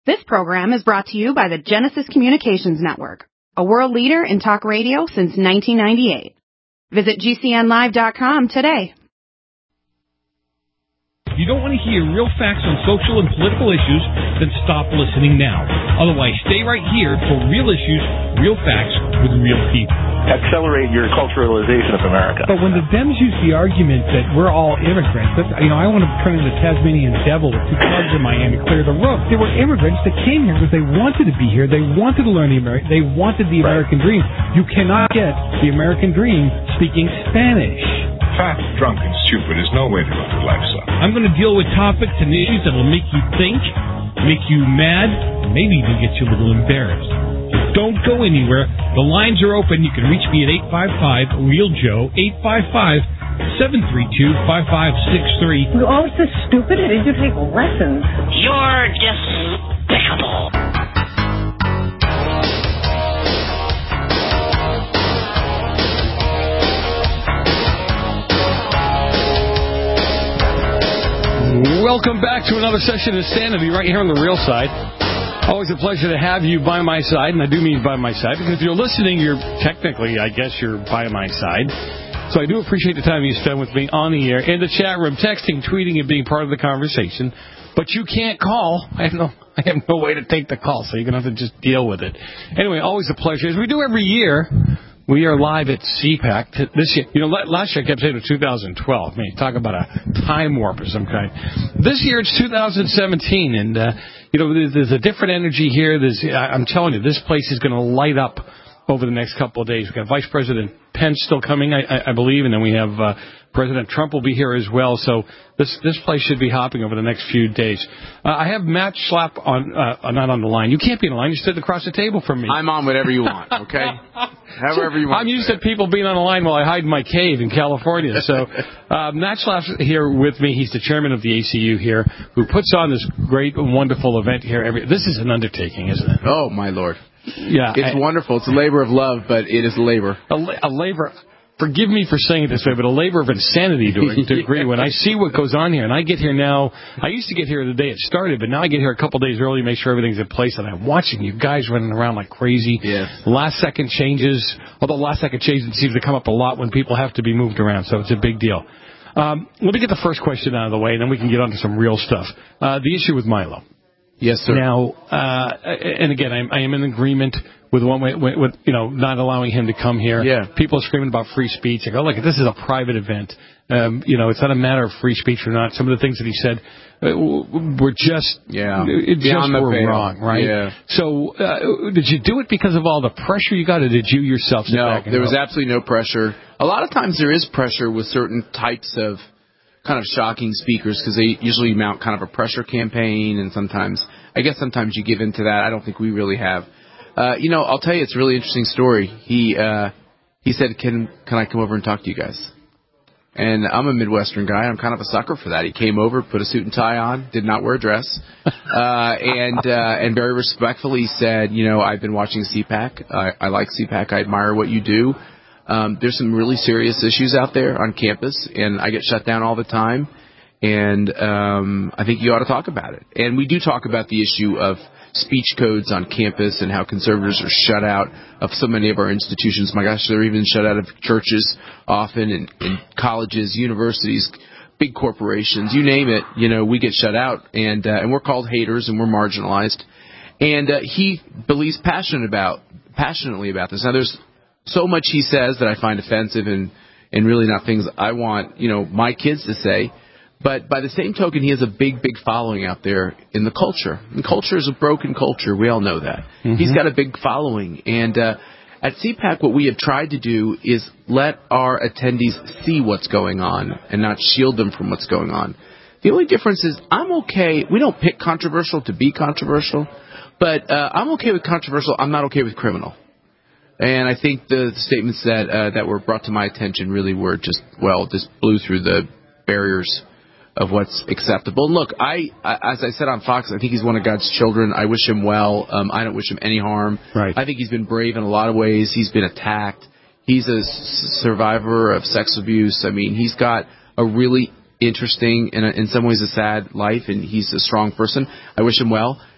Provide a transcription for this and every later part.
This program is brought to you by the Genesis Communications Network, a world leader in talk radio since 1998. Visit GCNlive.com today. If you don't want to hear real facts on social and political issues, then stop listening now. Otherwise, stay right here for real issues, real facts with real people. Accelerate your culturalization of America. But when the Dems use the argument that we're all immigrants, I want to turn into the Tasmanian devil with two clubs in Miami, clear the roof. They were immigrants that came here because they wanted to be here. They wanted to learn they wanted the American dream. You cannot get the American dream speaking Spanish. Fat, drunk, and stupid is no way to live your life, son. I'm going to deal with topics and issues that will make you think, make you mad, and maybe even get you a little embarrassed. Don't go anywhere. The lines are open. You can reach me at 855-REAL-JOE, 855-732-5563. You're always so stupid. Did you take lessons? You're despicable. Welcome back to another session of Sanity right here on the Real Side. Always a pleasure to have you by my side, and I do mean by my side, because if you're listening, you're technically, I guess, you're by my side. So I do appreciate the time you spend with me on the air, in the chat room, texting, tweeting, and being part of the conversation. But you can't call. I have no way to take the call, so you're going to have to just deal with it. Anyway, always a pleasure. As we do every year, we are live at CPAC this year. Last year I kept saying it was 2012. I mean, talk about a time warp of some kind. This year it's 2017, and there's a different energy here. I'm telling you, this place is going to light up over the next couple of days. We've got Vice President Pence still coming, I believe, and then we have President Trump will be here as well. So this place should be hopping over the next few days. I have Matt Schlapp not on the line. You can't be on the line. You stood across the table from me. I'm on whatever you want, okay? However you want. I'm used to people being on the line while I hide in my cave in California. So Matt Schlapp's here with me. He's the chairman of the ACU here, who puts on this great, wonderful event here. This is an undertaking, isn't it? Oh, my Lord. Yeah, it's wonderful. It's a labor of love, but it is a labor. A labor. Forgive me for saying it this way, but a labor of insanity to a degree. When I see what goes on here, and I get here now, I used to get here the day it started, but now I get here a couple days early to make sure everything's in place, and I'm watching you guys running around like crazy. Yes. Last-second changes, although last-second changes seems to come up a lot when people have to be moved around, so it's a big deal. Let me get the first question out of the way, and then we can get on to some real stuff. The issue with Milo. Yes, sir. Now, and again, I am in agreement with not allowing him to come here. Yeah. People are screaming about free speech. I go, look, this is a private event. It's not a matter of free speech or not. Some of the things that he said were just were wrong, right? Yeah. So, did you do it because of all the pressure you got, or did you yourself sit back and there was absolutely no pressure. A lot of times there is pressure with certain types of kind of shocking speakers because they usually mount kind of a pressure campaign, and sometimes you give in to that. I don't think we really have. I'll tell you, it's a really interesting story. He said, can I come over and talk to you guys? And I'm a Midwestern guy. I'm kind of a sucker for that. He came over, put a suit and tie on, did not wear a dress, and very respectfully said, I've been watching CPAC. I like CPAC. I admire what you do. There's some really serious issues out there on campus, and I get shut down all the time. And I think you ought to talk about it. And we do talk about the issue of speech codes on campus and how conservatives are shut out of so many of our institutions. My gosh, they're even shut out of churches often, and colleges, universities, big corporations, you name it. We get shut out, and we're called haters, and we're marginalized. And he believes passionately about this. Now, there's so much he says that I find offensive and really not things I want, my kids to say. But by the same token, he has a big, big following out there in the culture. And culture is a broken culture. We all know that. Mm-hmm. He's got a big following. And at CPAC, what we have tried to do is let our attendees see what's going on and not shield them from what's going on. The only difference is I'm okay. We don't pick controversial to be controversial. But I'm okay with controversial. I'm not okay with criminal. And I think the statements that were brought to my attention really were just blew through the barriers of what's acceptable. And look, as I said on Fox, I think he's one of God's children. I wish him well. I don't wish him any harm. Right. I think he's been brave in a lot of ways. He's been attacked. He's a survivor of sex abuse. I mean, he's got a really interesting and in some ways a sad life, and he's a strong person. I wish him well.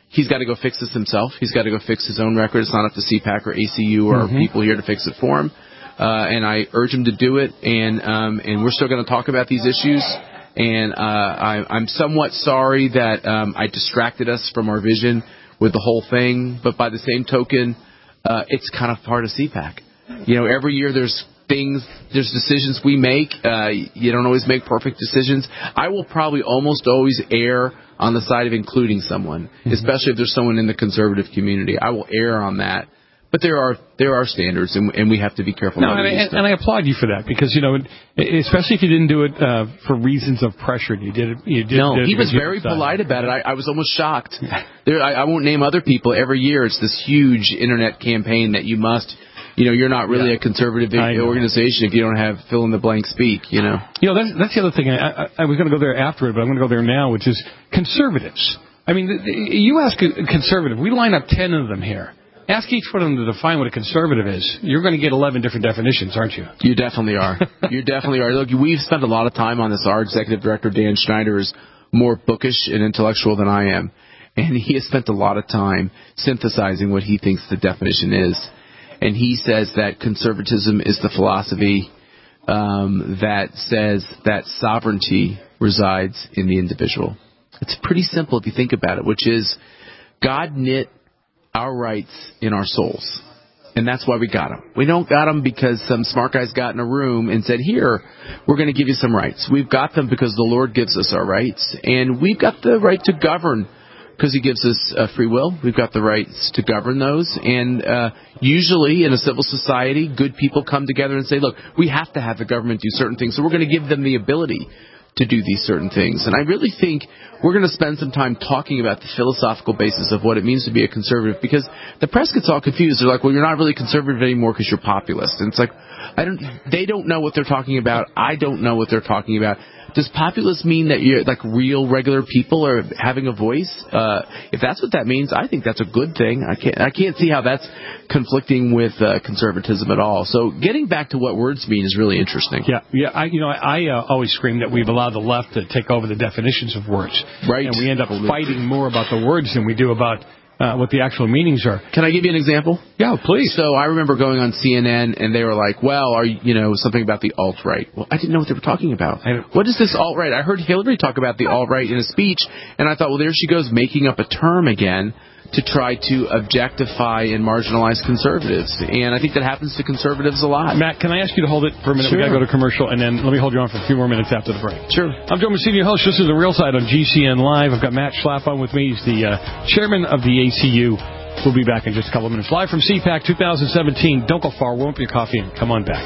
he's got to go fix this himself. He's got to go fix his own record. It's not up to CPAC or ACU or people here to fix it for him. And I urge him to do it. And we're still going to talk about these issues. And I'm somewhat sorry that I distracted us from our vision with the whole thing. But by the same token, it's kind of part of CPAC. You know, every year there's decisions we make. You don't always make perfect decisions. I will probably almost always err on the side of including someone, especially if there's someone in the conservative community. I will err on that. But there are standards, and we have to be careful. No, and I applaud you for that, because, you know, especially if you didn't do it for reasons of pressure, you did it. He was very polite about it. I was almost shocked. I won't name other people. Every year, it's this huge internet campaign that you must. You know, you're not really a conservative organization if you don't have fill in the blank speak. You know. You know, that's the other thing. I was going to go there after it, but I'm going to go there now, which is conservatives. I mean, you ask a conservative. We line up 10 of them here. Ask each one of them to define what a conservative is. You're going to get 11 different definitions, aren't you? You definitely are. You definitely are. Look, we've spent a lot of time on this. Our executive director, Dan Schneider, is more bookish and intellectual than I am. And he has spent a lot of time synthesizing what he thinks the definition is. And he says that conservatism is the philosophy that says that sovereignty resides in the individual. It's pretty simple if you think about it, which is God knit our rights in our souls. And that's why we got them. We don't got them because some smart guys got in a room and said, here, we're going to give you some rights. We've got them because the Lord gives us our rights. And we've got the right to govern because he gives us free will. We've got the rights to govern those. And usually in a civil society, good people come together and say, look, we have to have the government do certain things, so we're going to give them the ability to do these certain things. And I really think we're going to spend some time talking about the philosophical basis of what it means to be a conservative, because the press gets all confused. They're like, well, you're not really conservative anymore because you're populist. And it's like, they don't know what they're talking about. I don't know what they're talking about. Does populist mean that you're like real regular people are having a voice? If that's what that means, I think that's a good thing. I can't see how that's conflicting with conservatism at all. So getting back to what words mean is really interesting. Yeah. I always scream that we've allowed the left to take over the definitions of words. Right. And we end up fighting more about the words than we do about what the actual meanings are. Can I give you an example? Yeah, please. So I remember going on CNN, and they were like, well, something about the alt-right. Well, I didn't know what they were talking about. What is this alt-right? I heard Hillary talk about the alt-right in a speech, and I thought, well, there she goes making up a term again to try to objectify and marginalize conservatives. And I think that happens to conservatives a lot. Matt, can I ask you to hold it for a minute? Sure. We've got to go to commercial, and then let me hold you on for a few more minutes after the break. Sure. I'm Joe Messina, your host. This is The Real Side on GCN Live. I've got Matt Schlapp on with me. He's the chairman of the ACU. We'll be back in just a couple of minutes. Live from CPAC 2017. Don't go far. Warm up your coffee and come on back.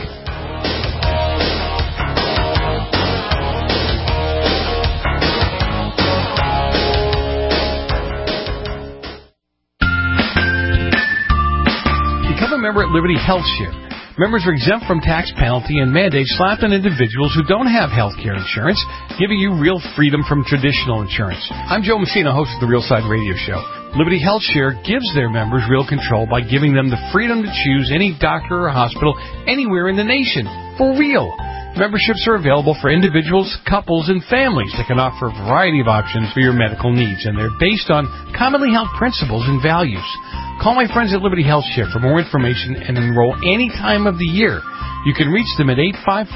Member at Liberty Health Share. Members are exempt from tax penalty and mandates slapped on individuals who don't have health care insurance, giving you real freedom from traditional insurance. I'm Joe Messina, host of the Real Side Radio Show. Liberty Health Share gives their members real control by giving them the freedom to choose any doctor or hospital anywhere in the nation. For real. Memberships are available for individuals, couples, and families that can offer a variety of options for your medical needs, and they're based on commonly held principles and values. Call my friends at Liberty Health Share for more information and enroll any time of the year. You can reach them at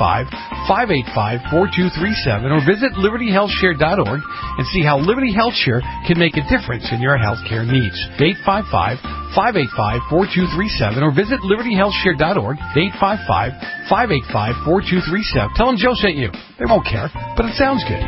855-585-4237 or visit libertyhealthshare.org and see how Liberty Health Share can make a difference in your health care needs. 855-585-4237 or visit libertyhealthshare.org. 855-585-4237. Tell them Joe sent you. They won't care, but it sounds good.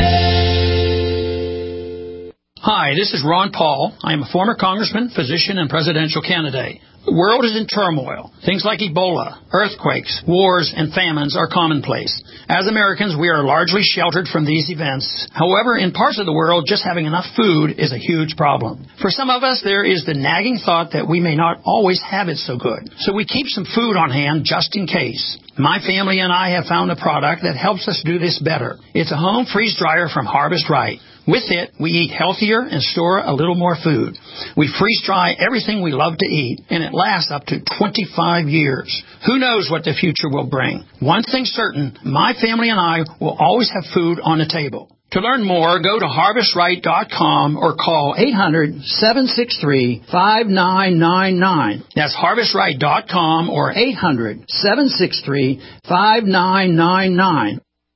Hi, this is Ron Paul. I am a former congressman, physician, and presidential candidate. The world is in turmoil. Things like Ebola, earthquakes, wars, and famines are commonplace. As Americans, we are largely sheltered from these events. However, in parts of the world, just having enough food is a huge problem. For some of us, there is the nagging thought that we may not always have it so good. So we keep some food on hand just in case. My family and I have found a product that helps us do this better. It's a home freeze dryer from Harvest Right. With it, we eat healthier and store a little more food. We freeze dry everything we love to eat, and it lasts up to 25 years. Who knows what the future will bring? One thing's certain, my family and I will always have food on the table. To learn more, go to HarvestRight.com or call 800-763-5999. That's HarvestRight.com or 800-763-5999.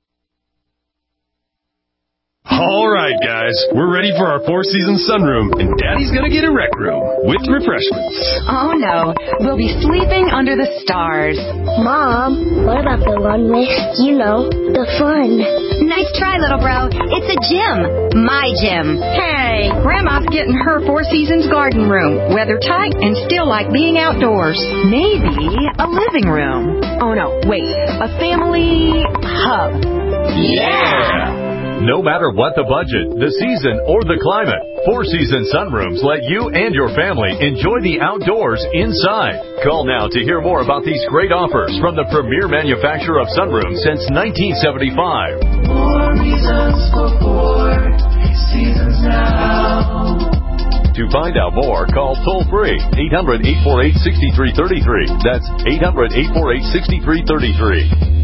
All right, guys, we're ready for our four-season sunroom, and Daddy's gonna get a rec room with refreshments. Oh, no. We'll be sleeping under the stars. Mom, what about the one with, the fun? Nice try, little bro. It's a gym. My gym. Hey, Grandma's getting her Four Seasons garden room. Weather tight and still like being outdoors. Maybe a living room. Oh, no, wait. A family hub. Yeah! No matter what the budget, the season, or the climate, Four Seasons Sunrooms let you and your family enjoy the outdoors inside. Call now to hear more about these great offers from the premier manufacturer of sunrooms since 1975. More reasons for Four Seasons now. To find out more, call toll-free 800-848-6333. That's 800-848-6333.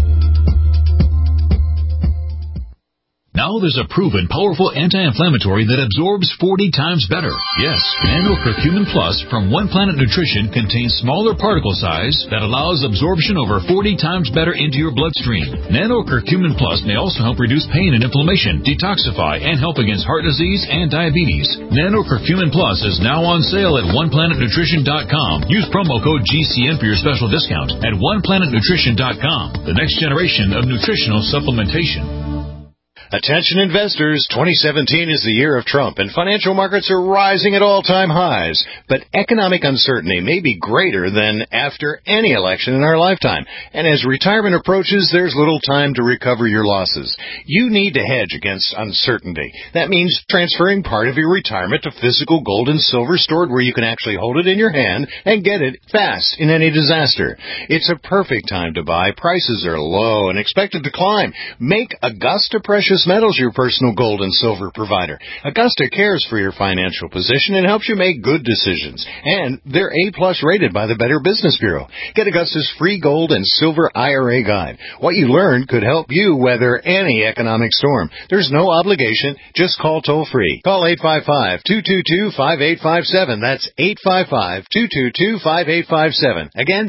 Now there's a proven, powerful anti-inflammatory that absorbs 40 times better. Yes, Nano Curcumin Plus from One Planet Nutrition contains smaller particle size that allows absorption over 40 times better into your bloodstream. Nano Curcumin Plus may also help reduce pain and inflammation, detoxify, and help against heart disease and diabetes. Nano Curcumin Plus is now on sale at OnePlanetNutrition.com. Use promo code GCN for your special discount at OnePlanetNutrition.com. The next generation of nutritional supplementation. Attention investors, 2017 is the year of Trump, and financial markets are rising at all-time highs. But economic uncertainty may be greater than after any election in our lifetime. And as retirement approaches, there's little time to recover your losses. You need to hedge against uncertainty. That means transferring part of your retirement to physical gold and silver stored where you can actually hold it in your hand and get it fast in any disaster. It's a perfect time to buy. Prices are low and expected to climb. Make Augusta Precious Metals your personal gold and silver provider. Augusta cares for your financial position and helps you make good decisions. And they're A-plus rated by the Better Business Bureau. Get Augusta's free gold and silver IRA guide. What you learn could help you weather any economic storm. There's no obligation. Just call toll-free. Call 855-222-5857. That's 855-222-5857. Again,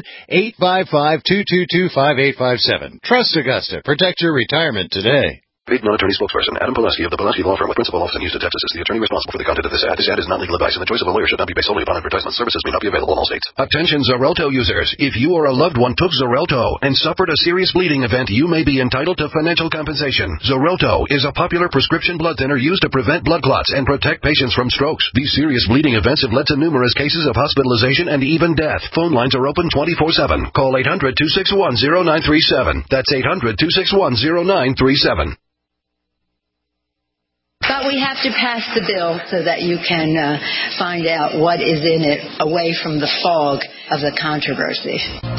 855-222-5857. Trust Augusta. Protect your retirement today. Paid non-attorney spokesperson Adam Pulaski of the Pulaski Law Firm with principal office in Houston, Texas is the attorney responsible for the content of this ad. This ad is not legal advice, and the choice of a lawyer should not be based solely upon advertisement. Services may not be available in all states. Attention Xarelto users. If you or a loved one took Xarelto and suffered a serious bleeding event, you may be entitled to financial compensation. Xarelto is a popular prescription blood thinner used to prevent blood clots and protect patients from strokes. These serious bleeding events have led to numerous cases of hospitalization and even death. Phone lines are open 24/7. Call 800-261-0937. That's 800-261-0937. But we have to pass the bill so that you can find out what is in it away from the fog of the controversy.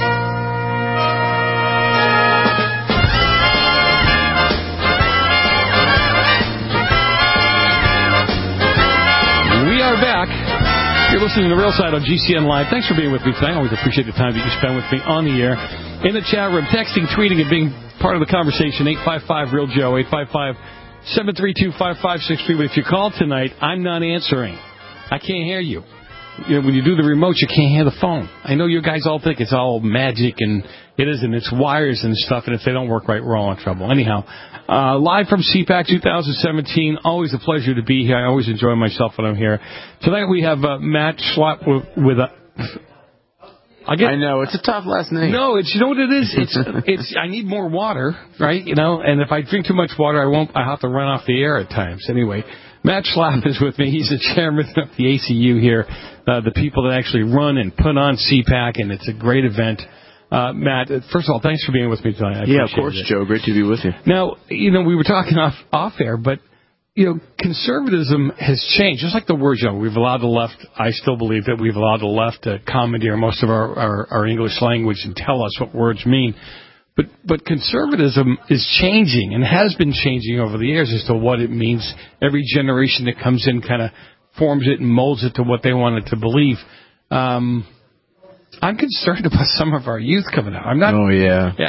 We are back. You're listening to The Real Side on GCN Live. Thanks for being with me tonight. I always appreciate the time that you spend with me on the air, in the chat room, texting, tweeting, and being part of the conversation. 855-REAL-JOE, 855-732-5563. But if you call tonight, I'm not answering. I can't hear you. When you do the remote, you can't hear the phone. I know you guys all think it's all magic, and it isn't. It's wires and stuff, and if they don't work right, we're all in trouble. Anyhow, live from CPAC 2017. Always a pleasure to be here. I always enjoy myself when I'm here. Tonight we have Matt Schlapp with a... I know, it's a tough last name. No, you know what it is? It's I need more water, right? And if I drink too much water, I have to run off the air at times. Anyway, Matt Schlapp is with me. He's the chairman of the ACU here, the people that actually run and put on CPAC, and it's a great event. Matt, first of all, thanks for being with me tonight. Yeah, of course, Joe. Great to be with you. Now, we were talking off air, but conservatism has changed. Just like the word, we've allowed the left. I still believe that we've allowed the left to commandeer most of our English language and tell us what words mean. But conservatism is changing and has been changing over the years as to what it means. Every generation that comes in kind of forms it and molds it to what they want it to believe. I'm concerned about some of our youth coming out. I'm not. Oh, yeah.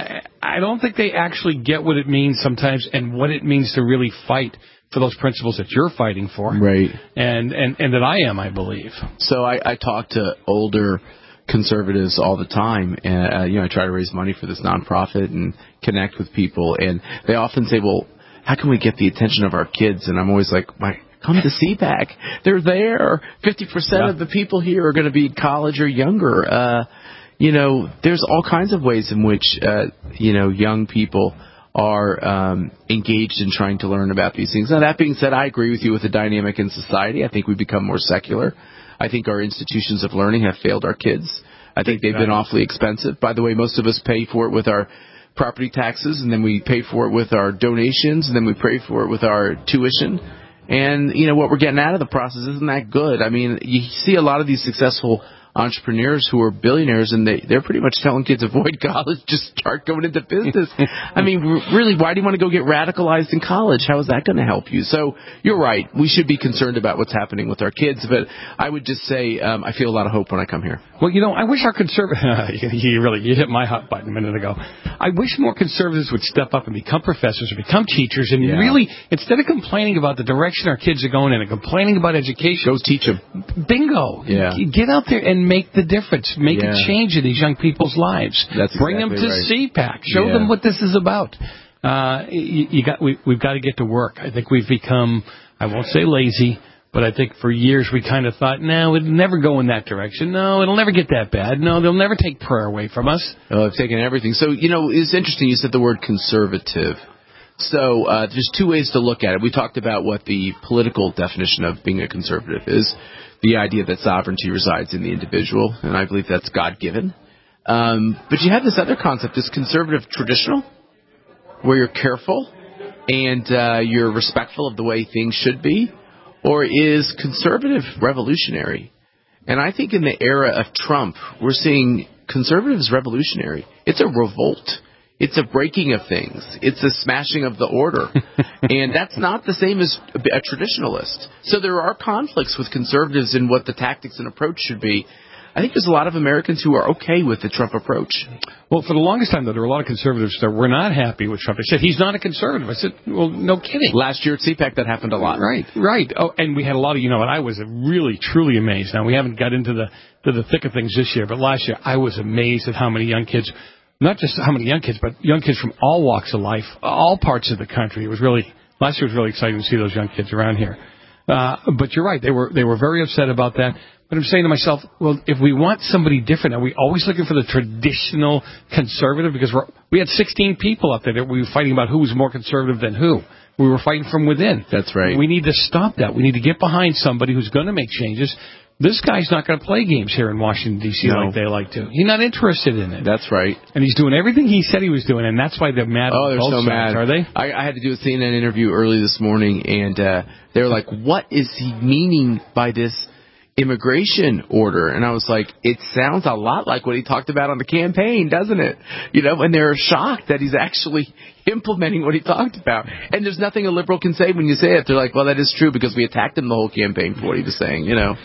I don't think they actually get what it means sometimes and what it means to really fight for those principles that you're fighting for. Right. And that I am, I believe. So I talk to older conservatives all the time, and I try to raise money for this nonprofit and connect with people, and they often say, well, how can we get the attention of our kids? And I'm always like, come to CPAC. They're there. 50% of the people here are going to be in college or younger. There's all kinds of ways in which young people are engaged in trying to learn about these things. Now, that being said, I agree with you with the dynamic in society. I think we've become more secular. I think our institutions of learning have failed our kids. I think they've been awfully expensive. By the way, most of us pay for it with our property taxes, and then we pay for it with our donations, and then we pay for it with our tuition. And, what we're getting out of the process isn't that good. I mean, you see a lot of these successful entrepreneurs who are billionaires, and they're pretty much telling kids avoid college, just start going into business. I mean, really, why do you want to go get radicalized in college? How is that going to help you? So you're right. We should be concerned about what's happening with our kids, but I would just say I feel a lot of hope when I come here. Well, I wish our conservatives, you hit my hot button a minute ago. I wish more conservatives would step up and become professors or become teachers and really, instead of complaining about the direction our kids are going in and complaining about education, go teach them. Bingo. Yeah. Get out there and make the difference. Make a change in these young people's lives. Bring them to CPAC. Show them what this is about. We've got to get to work. I think we've become, I won't say lazy, but I think for years we kind of thought, no, it'll never go in that direction. No, it'll never get that bad. No, they'll never take prayer away from us. Oh, they've taken everything. So, it's interesting you said the word conservative. So there's two ways to look at it. We talked about what the political definition of being a conservative is, the idea that sovereignty resides in the individual, and I believe that's God-given. But you have this other concept, this conservative traditional, where you're careful and you're respectful of the way things should be, or is conservative revolutionary? And I think in the era of Trump, we're seeing conservatives revolutionary. It's a revolt. It's a breaking of things. It's a smashing of the order. And that's not the same as a traditionalist. So there are conflicts with conservatives in what the tactics and approach should be. I think there's a lot of Americans who are okay with the Trump approach. Well, for the longest time, though, there were a lot of conservatives that were not happy with Trump. They said, he's not a conservative. I said, well, no kidding. Last year at CPAC, that happened a lot. Right. Oh, and we had a lot of, and I was really, truly amazed. Now, we haven't got into the thick of things this year, but last year I was amazed at how many young kids, not just how many young kids, but young kids from all walks of life, all parts of the country. Last year was really exciting to see those young kids around here. But you're right. They were very upset about that. But I'm saying to myself, well, if we want somebody different, are we always looking for the traditional conservative? Because we had 16 people up there that we were fighting about who was more conservative than who. We were fighting from within. That's right. We need to stop that. We need to get behind somebody who's going to make changes. This guy's not going to play games here in Washington, D.C. like they like to. He's not interested in it. That's right. And he's doing everything he said he was doing, and that's why they're mad. Oh, they're so mad. Are they? I had to do a CNN interview early this morning, and they were like, what is he meaning by this immigration order? And I was like, it sounds a lot like what he talked about on the campaign, doesn't it? And they're shocked that he's actually implementing what he talked about. And there's nothing a liberal can say when you say it. They're like, well, that is true because we attacked him the whole campaign for what he was saying,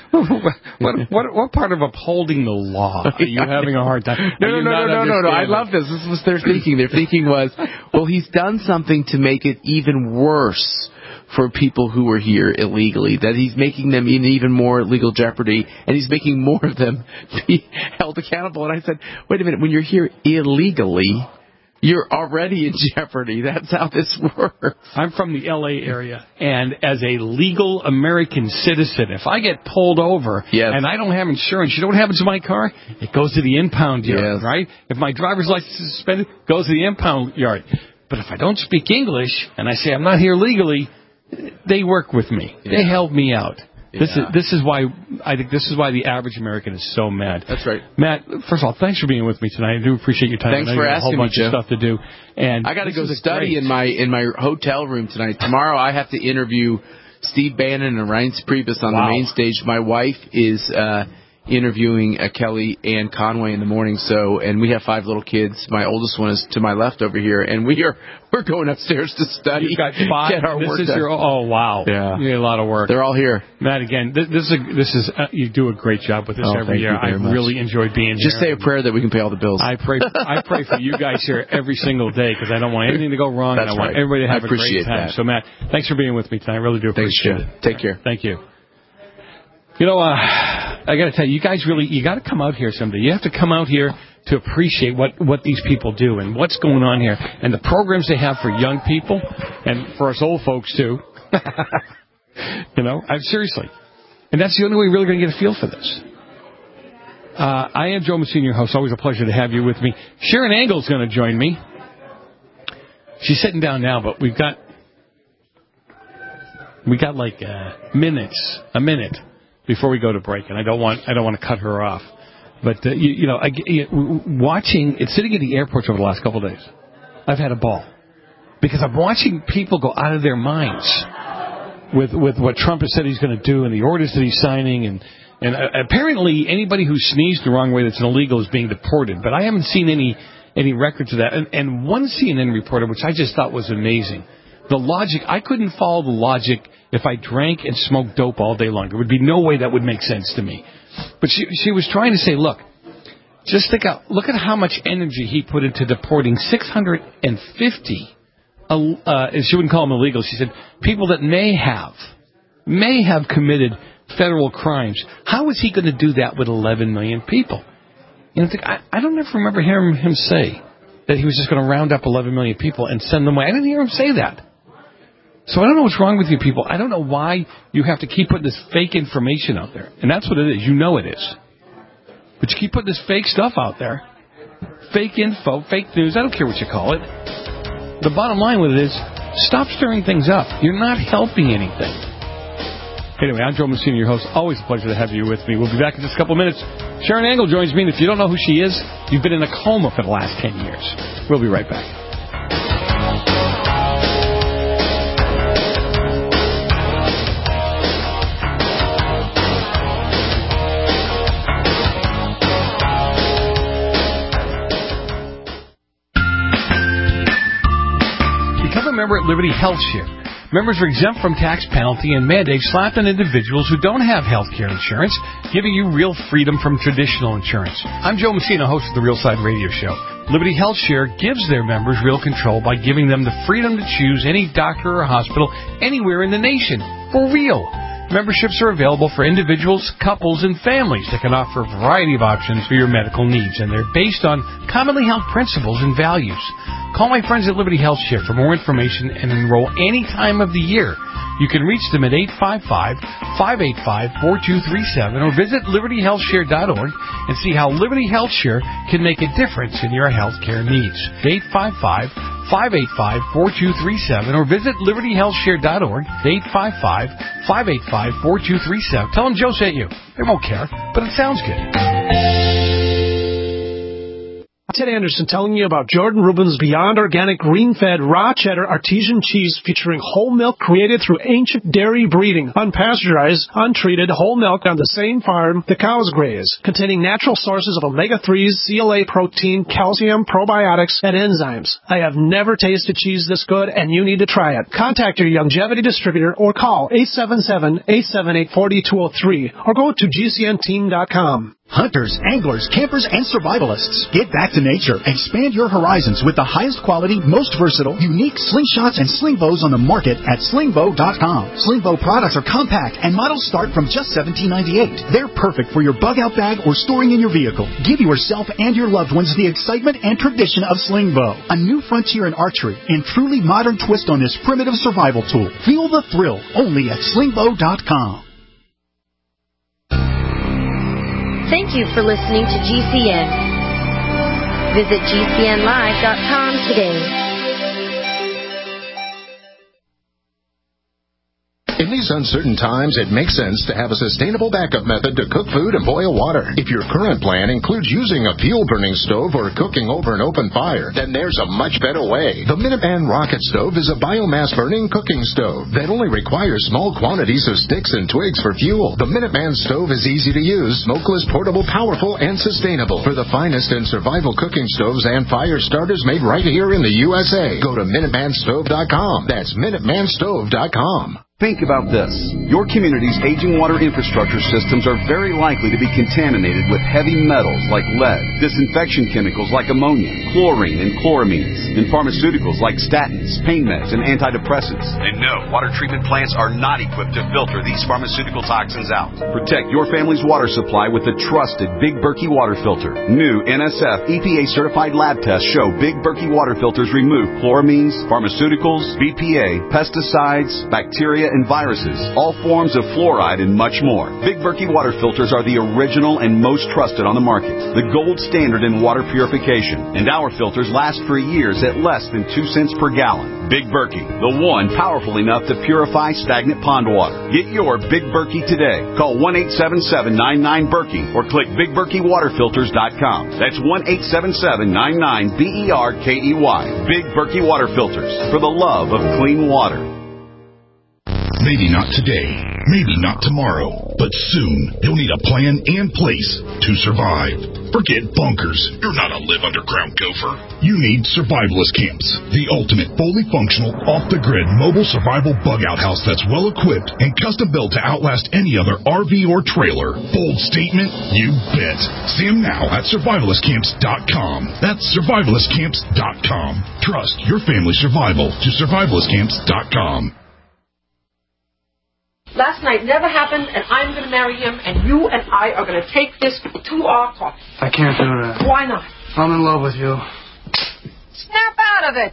What part of upholding the law are you having a hard time? No. I love this. This was their thinking. Their thinking was, well, he's done something to make it even worse for people who are here illegally, that he's making them in even more legal jeopardy, and he's making more of them be held accountable. And I said, wait a minute, when you're here illegally, you're already in jeopardy. That's how this works. I'm from the L.A. area, and as a legal American citizen, if I get pulled over and I don't have insurance, you know what happens to my car? It goes to the impound yard, right? If my driver's license is suspended, it goes to the impound yard. But if I don't speak English, and I say I'm not here legally, they work with me. They help me out. This is why I think this is why the average American is so mad. That's right. Matt, first of all, thanks for being with me tonight. I do appreciate your time. Thanks for asking me, a whole bunch of stuff to do. And I got to go study in my hotel room tonight. Tomorrow I have to interview Steve Bannon and Reince Priebus on the main stage. My wife is interviewing Kelly and Conway in the morning. And we have 5 little kids. My oldest one is to my left over here, and we're going upstairs to study. You've got 5. Get our work done. Oh wow! Yeah, you need a lot of work. They're all here. Matt, again, this is you do a great job with this every year. I really enjoyed being here. Just say a prayer that we can pay all the bills. I pray for you guys here every single day because I don't want anything to go wrong. And I want everybody to have a great time. So Matt, thanks for being with me tonight. I really do appreciate it. Take care. Thank you. You know, I got to tell you, you guys you got to come out here someday. You have to come out here to appreciate what these people do and what's going on here and the programs they have for young people and for us old folks too. You know, seriously. And that's the only way you're really going to get a feel for this. I am Joe Messina, your host. Always a pleasure to have you with me. Sharon Engel's going to join me. She's sitting down now, but we got like a minute before we go to break, and I don't want to cut her off. But watching it, sitting in the airports over the last couple of days, I've had a ball because I'm watching people go out of their minds with what Trump has said he's going to do and the orders that he's signing, and apparently anybody who sneezed the wrong way that's an illegal is being deported. But I haven't seen any records of that. And one CNN reporter, which I just thought was amazing. The logic, I couldn't follow the logic if I drank and smoked dope all day long. There would be no way that would make sense to me. But she was trying to say, look, just look at how much energy he put into deporting 650, she wouldn't call them illegal, she said, people that may have committed federal crimes. How is he going to do that with 11 million people? You know, I don't ever remember hearing him say that he was just going to round up 11 million people and send them away. I didn't hear him say that. So I don't know what's wrong with you people. I don't know why you have to keep putting this fake information out there. And that's what it is. You know it is. But you keep putting this fake stuff out there. Fake info, fake news. I don't care what you call it. The bottom line with it is, stop stirring things up. You're not helping anything. Anyway, I'm Joe Messina, your host. Always a pleasure to have you with me. We'll be back in just a couple minutes. Sharon Engel joins me, and if you don't know who she is, you've been in a coma for the last 10 years. We'll be right back. Become a member at Liberty Health Share. Members are exempt from tax penalty and mandates slapped on individuals who don't have health care insurance, giving you real freedom from traditional insurance. I'm Joe Messina, host of the Real Side Radio Show. Liberty Health Share gives their members real control by giving them the freedom to choose any doctor or hospital anywhere in the nation. For real. Memberships are available for individuals, couples, and families that can offer a variety of options for your medical needs, and they're based on commonly held principles and values. Call my friends at Liberty Health Share for more information and enroll any time of the year. You can reach them at 855-585-4237 or visit libertyhealthshare.org and see how Liberty Health Share can make a difference in your health care needs. 855-585-4237 or visit libertyhealthshare.org. 855-585-4237. Tell them Joe sent you. They won't care, but it sounds good. Ted Anderson telling you about Jordan Rubin's Beyond Organic Green-Fed Raw Cheddar Artesian Cheese featuring whole milk created through ancient dairy breeding, unpasteurized, untreated whole milk on the same farm the cows graze, containing natural sources of omega-3s, CLA protein, calcium, probiotics, and enzymes. I have never tasted cheese this good, and you need to try it. Contact your Longevity distributor or call 877-878-4203 or go to GCNteam.com. Hunters, anglers, campers, and survivalists. Get back to nature. Expand your horizons with the highest quality, most versatile, unique slingshots and sling bows on the market at slingbow.com. Slingbow products are compact and models start from just $17.98. They're perfect for your bug out bag or storing in your vehicle. Give yourself and your loved ones the excitement and tradition of slingbow. A new frontier in archery and truly modern twist on this primitive survival tool. Feel the thrill only at slingbow.com. Thank you for listening to GCN. Visit GCNlive.com today. In these uncertain times, it makes sense to have a sustainable backup method to cook food and boil water. If your current plan includes using a fuel-burning stove or cooking over an open fire, then there's a much better way. The Minuteman Rocket Stove is a biomass-burning cooking stove that only requires small quantities of sticks and twigs for fuel. The Minuteman stove is easy to use, smokeless, portable, powerful, and sustainable. For the finest in survival cooking stoves and fire starters made right here in the USA, go to MinutemanStove.com. That's MinutemanStove.com. Think about this. Your community's aging water infrastructure systems are very likely to be contaminated with heavy metals like lead, disinfection chemicals like ammonia, chlorine, and chloramines, and pharmaceuticals like statins, pain meds, and antidepressants. And no, water treatment plants are not equipped to filter these pharmaceutical toxins out. Protect your family's water supply with the trusted Big Berkey water filter. New NSF EPA-certified lab tests show Big Berkey water filters remove chloramines, pharmaceuticals, BPA, pesticides, bacteria, and viruses, all forms of fluoride, and much more. Big Berkey water filters are the original and most trusted on the market, the gold standard in water purification, and our filters last for years at less than 2 cents per gallon. Big Berkey, the one powerful enough to purify stagnant pond water. Get your Big Berkey today. Call 1-877-99-BERKEY or click BigBerkeyWaterFilters.com. That's 1-877-99-BERKEY. Big Berkey Water Filters, for the love of clean water. Maybe not today, maybe not tomorrow, but soon you'll need a plan and place to survive. Forget bunkers. You're not a live underground gopher. You need survivalist camps, the ultimate fully functional, off-the-grid mobile survival bug-out house that's well-equipped and custom-built to outlast any other RV or trailer. Bold statement? You bet. See them now at survivalistcamps.com. That's survivalistcamps.com. Trust your family's survival to survivalistcamps.com. Last night never happened, and I'm going to marry him, and you and I are going to take this to our coffin. I can't do that. Why not? I'm in love with you. Snap out of it!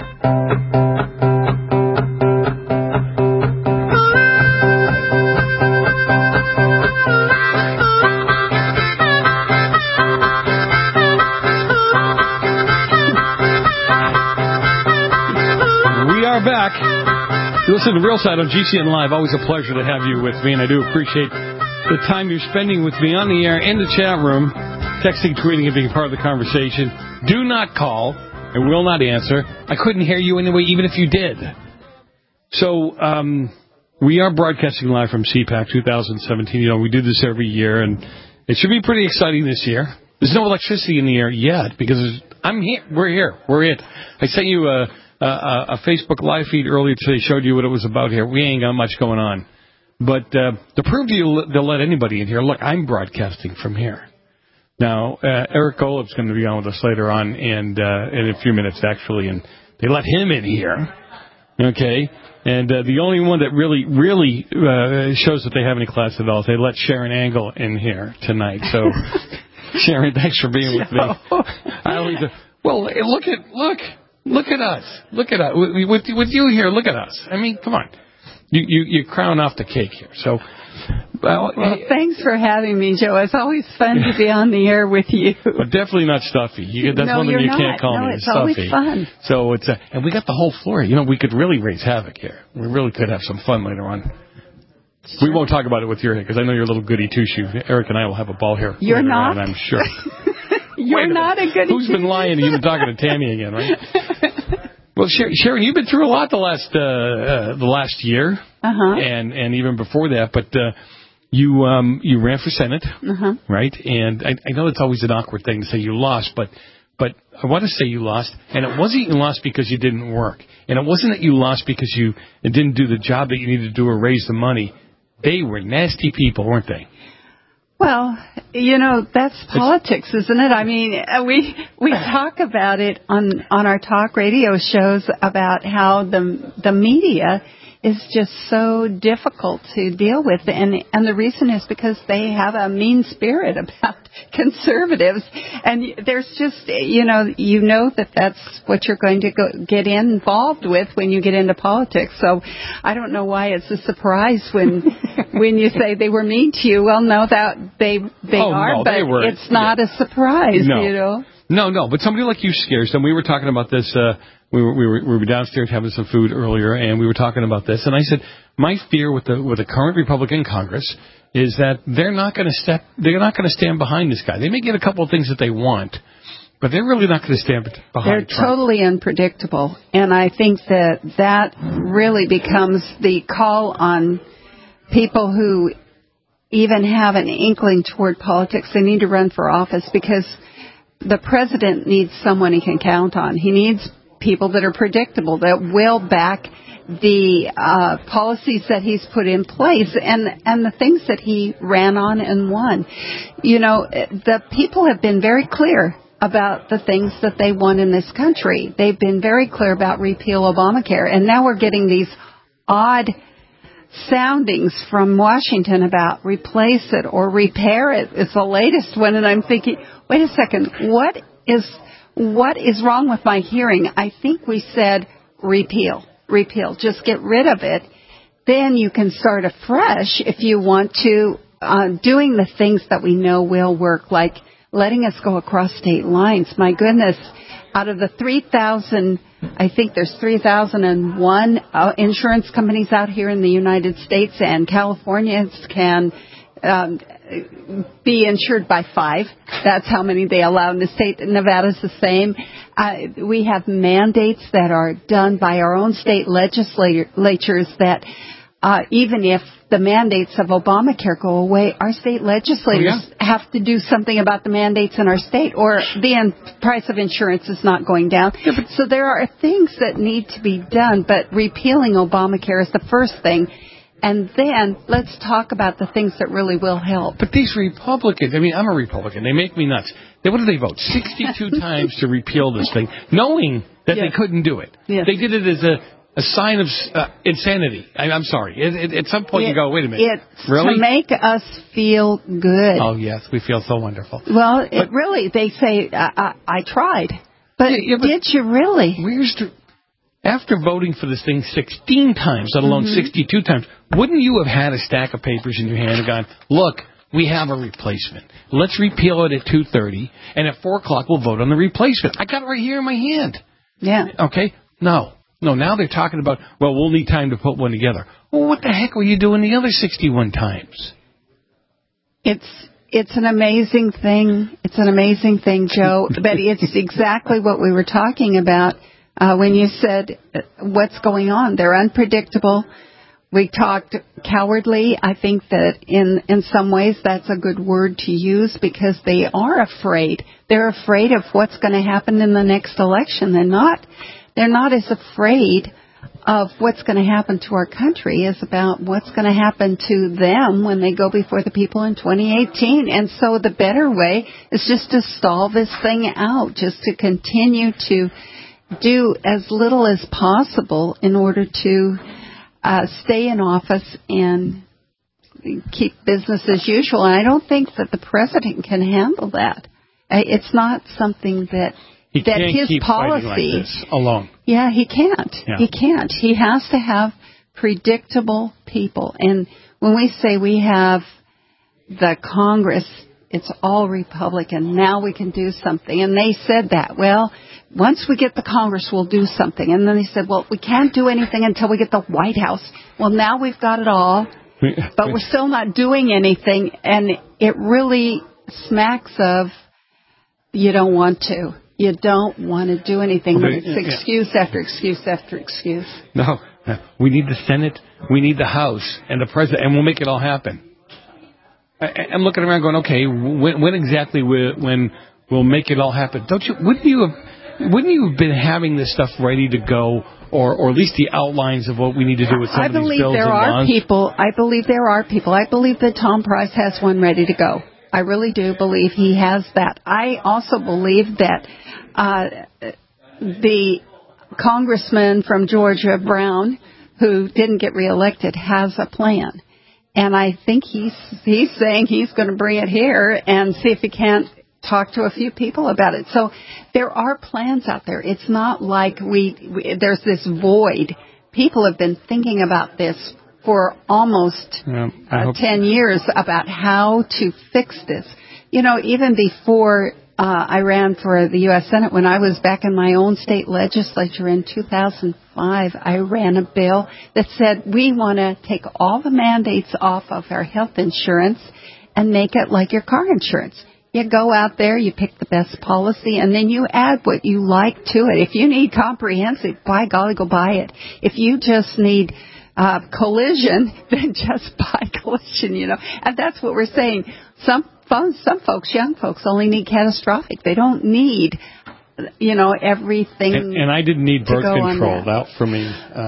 We are back. You listen to Real Side on GCN Live. Always a pleasure to have you with me, and I do appreciate the time you're spending with me on the air, in the chat room, texting, tweeting, and being part of the conversation. Do not call. I will not answer. I couldn't hear you anyway, even if you did. So, we are broadcasting live from CPAC 2017. You know, we do this every year, and it should be pretty exciting this year. There's no electricity in the air yet, because I'm here. We're here. We're it. I sent you a Facebook live feed earlier today, showed you what it was about here. We ain't got much going on. But to prove to you they'll let anybody in here, look, I'm broadcasting from here. Now, Eric Golub's going to be on with us later on, and in a few minutes, actually, and they let him in here. Okay? And the only one that really shows that they have any class at all is they let Sharon Angle in here tonight. So, Sharon, thanks for being with me. I always, well, look at us. Look at us. With you here, look at us. I mean, come on. You crown off the cake here. So, well, thanks for having me, Joe. It's always fun to be on the air with you. But definitely not stuffy. That's one thing you can't call me. It's always fun. So it's and we got the whole floor. You know, we could really raise havoc here. We really could have some fun later on. Sure. We won't talk about it with your hair because I know you're a little goody two-shoe. Eric and I will have a ball here. You're not? On, I'm sure. You're not a goody Who's been lying? You've been talking to Tammy again, right? Well, Sharon, you've been through a lot the last year, and even before that. But you ran for Senate, right? And I know it's always an awkward thing to say you lost, but I want to say you lost, and it wasn't you lost because you didn't work, and it wasn't that you lost because you didn't do the job that you needed to do or raise the money. They were nasty people, weren't they? Well, you know, that's politics, isn't it? I mean, we talk about it on our talk radio shows about how the media is just so difficult to deal with, and the reason is because they have a mean spirit about conservatives, and there's just you know that's what you're going to get involved with when you get into politics. So I don't know why it's a surprise when you say they were mean to you. Well, no, that they are, but it's not a surprise, no. you know. No, but somebody like you scares them. We were talking about this. We were downstairs having some food earlier, and we were talking about this. And I said, my fear with the current Republican Congress is that they're not going to stand behind this guy. They may get a couple of things that they want, but they're really not going to stand behind They're Trump. totally unpredictable, and I think that really becomes the call on people who even have an inkling toward politics. They need to run for office because the president needs someone he can count on. He needs people that are predictable, that will back the policies that he's put in place and the things that he ran on and won. You know, the people have been very clear about the things that they want in this country. They've been very clear about repeal Obamacare, and now we're getting these odd soundings from Washington about replace it or repair it. It's the latest one, and I'm thinking, wait a second, what is wrong with my hearing? I think we said repeal, just get rid of it. Then you can start afresh if you want to, doing the things that we know will work, like letting us go across state lines. My goodness, out of the 3,000, I think there's 3,001 insurance companies out here in the United States, and Californians can be insured by 5. That's how many they allow in the state. Nevada's the same. We have mandates that are done by our own state legislatures that even if the mandates of Obamacare go away, our state legislators have to do something about the mandates in our state, or the price of insurance is not going down. So there are things that need to be done, but repealing Obamacare is the first thing. And then let's talk about the things that really will help. But these Republicans, I mean, I'm a Republican. They make me nuts. What did they vote? 62 times to repeal this thing, knowing that they couldn't do it. Yes. They did it as a sign of insanity. I'm sorry. At some point you go, wait a minute. It's really? To make us feel good. Oh, yes. We feel so wonderful. Well, really, they say, I tried. But did you really? After voting for this thing 16 times, let alone 62 times, wouldn't you have had a stack of papers in your hand and gone, look, we have a replacement. Let's repeal it at 2:30, and at 4 o'clock we'll vote on the replacement. I got it right here in my hand. Yeah. Okay? No, now they're talking about, well, we'll need time to put one together. Well, what the heck were you doing the other 61 times? It's an amazing thing. It's an amazing thing, Joe. But it's exactly what we were talking about when you said what's going on. They're unpredictable. We talked cowardly. I think that in some ways that's a good word to use because they are afraid. They're afraid of what's going to happen in the next election. They're not as afraid of what's going to happen to our country as about what's going to happen to them when they go before the people in 2018. And so the better way is just to stall this thing out, just to continue to do as little as possible in order to stay in office and keep business as usual. And I don't think that the president can handle that. It's not something that he can't his keep policy fighting like this alone. Yeah, he can't. Yeah. He can't. He has to have predictable people. And when we say we have the Congress, it's all Republican. Now we can do something. And they said that. Well, once we get the Congress, we'll do something. And then they said, well, we can't do anything until we get the White House. Well, now we've got it all, but we're still not doing anything. And it really smacks of you don't want to. You don't want to do anything. But it's excuse after excuse after excuse. No, we need the Senate, we need the House, and the President, and we'll make it all happen. I'm looking around going, okay, when exactly when we'll make it all happen? Wouldn't you have been having this stuff ready to go, or at least the outlines of what we need to do with some of these bills and bonds? I believe there are people. I believe that Tom Price has one ready to go. I really do believe he has that. I also believe that the congressman from Georgia, Brown, who didn't get reelected, has a plan. And I think he's saying he's going to bring it here and see if he can't talk to a few people about it. So there are plans out there. It's not like there's this void. People have been thinking about this for almost 10 years about how to fix this. You know, even before I ran for the U.S. Senate when I was back in my own state legislature in 2005. I ran a bill that said we want to take all the mandates off of our health insurance and make it like your car insurance. You go out there, you pick the best policy, and then you add what you like to it. If you need comprehensive, by golly, go buy it. If you just need collision, then just buy collision, And that's what we're saying. Some folks, young folks, only need catastrophic. They don't need, everything. And I didn't need birth control. That for me.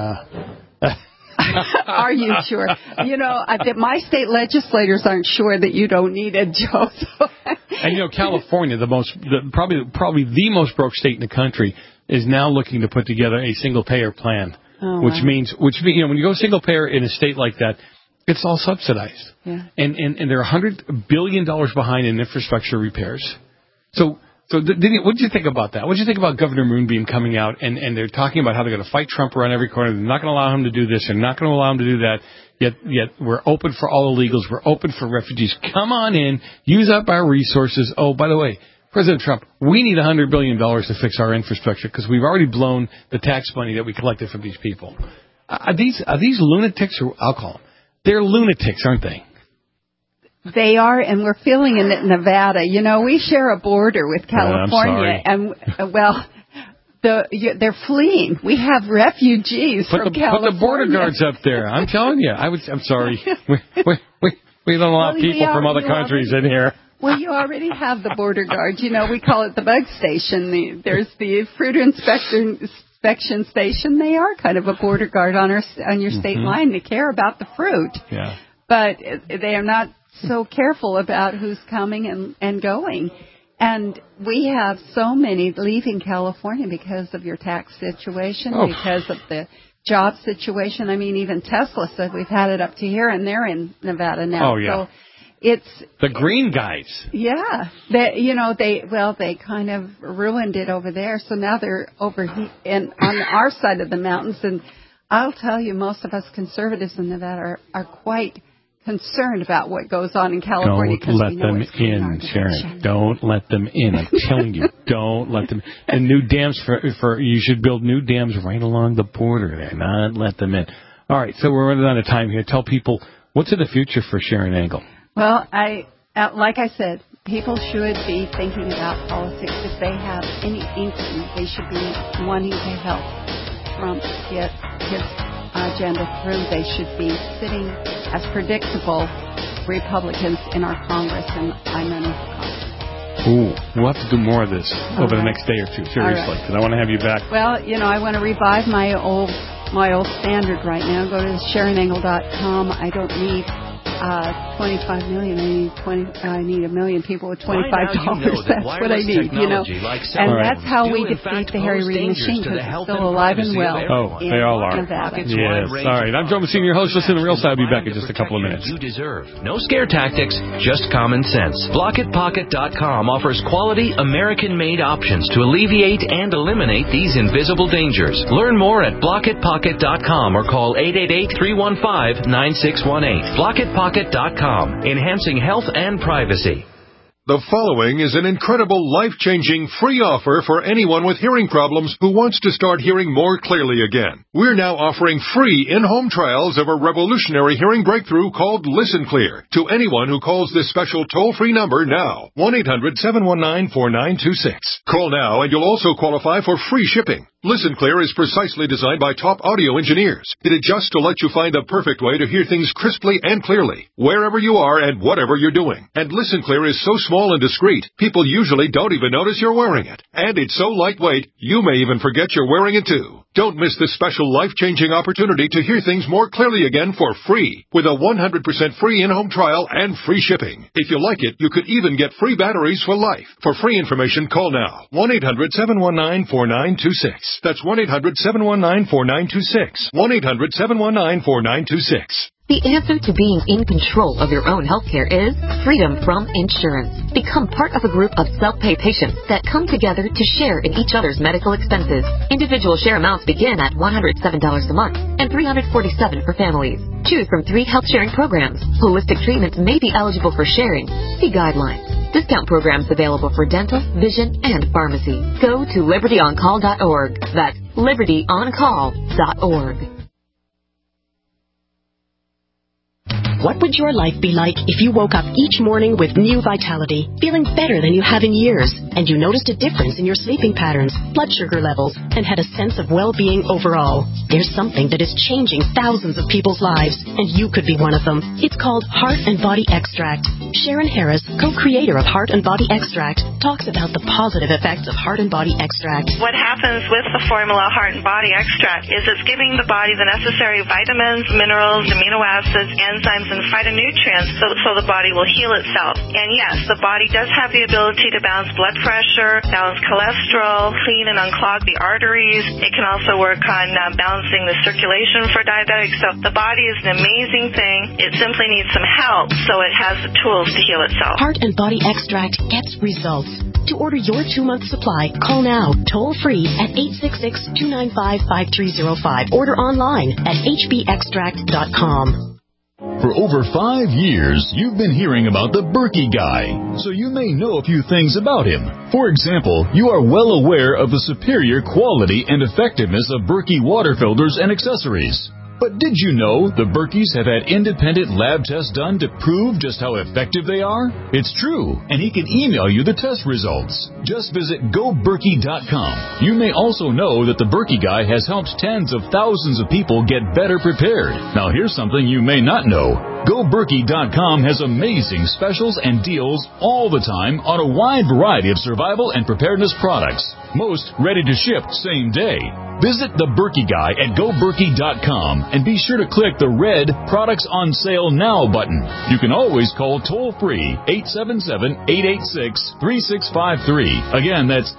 Are you sure? My state legislators aren't sure that you don't need it, Joe. And California, probably the most broke state in the country, is now looking to put together a single payer plan. Which means when you go single payer in a state like that, it's all subsidized. Yeah. And they're $100 billion behind in infrastructure repairs. So what did you think about that? What did you think about Governor Moonbeam coming out and they're talking about how they're going to fight Trump around every corner? They're not going to allow him to do this. They're not going to allow him to do that. Yet we're open for all illegals. We're open for refugees. Come on in. Use up our resources. Oh, by the way, President Trump, we need $100 billion to fix our infrastructure because we've already blown the tax money that we collected from these people. Are these lunatics, or I'll call them? They're lunatics, aren't they? They are, and we're feeling it in Nevada. We share a border with California, they're fleeing. We have refugees from California. Put the border guards up there. I'm telling you. I'm sorry. We don't allow people from other countries in here. Well, you already have the border guard. We call it the bug station. There's the fruit inspection station. They are kind of a border guard on your state line. They care about the fruit. Yeah. But they are not so careful about who's coming and going. And we have so many leaving California because of your tax situation, because of the job situation. I mean, even Tesla said we've had it up to here, and they're in Nevada now. Oh, yeah. So it's the green guys. Yeah. They kind of ruined it over there. So now they're over on our side of the mountains. And I'll tell you, most of us conservatives in Nevada are quite concerned about what goes on in California. Don't let them in, Sharon. Don't let them in. I'm telling you, don't let them. And new dams you should build new dams right along the border there. Not let them in. All right, so we're running out of time here. Tell people what's in the future for Sharon Angle. Well, like I said, people should be thinking about politics. If they have any inkling, they should be wanting to help Trump get his agenda through. They should be sitting as predictable Republicans in our Congress, and I'm running for Congress. Ooh, we'll have to do more of this over the next day or two, seriously, because I want to have you back. Well, I want to revive my old standard right now. Go to SharonAngle.com. I don't need 25 million. I need 1 million people with $25. That's what I need, And that's how we defeat the Harry Reid machine, because it's still alive and well. Oh, they all are. Nevada. Yes. All right. I'm Joe Messina, your host. Listen to The Real Side. I'll be back in just a couple of minutes. You deserve. No scare tactics, just common sense. BlockitPocket.com offers quality American-made options to alleviate and eliminate these invisible dangers. Learn more at BlockitPocket.com or call 888-315-9618. BlockitPocket.com, enhancing health and privacy. The following is an incredible, life-changing free offer for anyone with hearing problems who wants to start hearing more clearly again. We're now offering free in-home trials of a revolutionary hearing breakthrough called Listen Clear to anyone who calls this special toll-free number now, 1-800-719-4926. Call now and you'll also qualify for free shipping. Listen Clear is precisely designed by top audio engineers. It adjusts to let you find the perfect way to hear things crisply and clearly, wherever you are and whatever you're doing. And Listen Clear is so small and discreet, people usually don't even notice you're wearing it. And it's so lightweight, you may even forget you're wearing it too. Don't miss this special life-changing opportunity to hear things more clearly again for free, with a 100% free in-home trial and free shipping. If you like it, you could even get free batteries for life. For free information, call now. 1-800-719-4926. That's 1-800-719-4926. 1-800-719-4926. The answer to being in control of your own healthcare is freedom from insurance. Become part of a group of self-pay patients that come together to share in each other's medical expenses. Individual share amounts begin at $107 a month and $347 for families. Choose from 3 health sharing programs. Holistic treatments may be eligible for sharing. See guidelines. Discount programs available for dental, vision, and pharmacy. Go to libertyoncall.org. That's libertyoncall.org. What would your life be like if you woke up each morning with new vitality, feeling better than you have in years, and you noticed a difference in your sleeping patterns, blood sugar levels, and had a sense of well-being overall? There's something that is changing thousands of people's lives, and you could be one of them. It's called Heart and Body Extract. Sharon Harris, co-creator of Heart and Body Extract, talks about the positive effects of Heart and Body Extract. What happens with the formula Heart and Body Extract is it's giving the body the necessary vitamins, minerals, amino acids, enzymes, and phytonutrients so the body will heal itself. And yes, the body does have the ability to balance blood pressure, balance cholesterol, clean and unclog the arteries. It can also work on balancing the circulation for diabetics. So the body is an amazing thing. It simply needs some help so it has the tools to heal itself. Heart and Body Extract gets results. To order your 2-month supply, call now, toll-free at 866-295-5305. Order online at hbextract.com. For over 5 years, you've been hearing about the Berkey Guy, so you may know a few things about him. For example, you are well aware of the superior quality and effectiveness of Berkey water filters and accessories. But did you know the Berkeys have had independent lab tests done to prove just how effective they are? It's true, and he can email you the test results. Just visit GoBerkey.com. You may also know that the Berkey Guy has helped tens of thousands of people get better prepared. Now here's something you may not know. GoBerkey.com has amazing specials and deals all the time on a wide variety of survival and preparedness products. Most ready to ship same day. Visit the Berkey Guy at GoBerkey.com and be sure to click the red Products on Sale Now button. You can always call toll-free 877-886-3653. Again, that's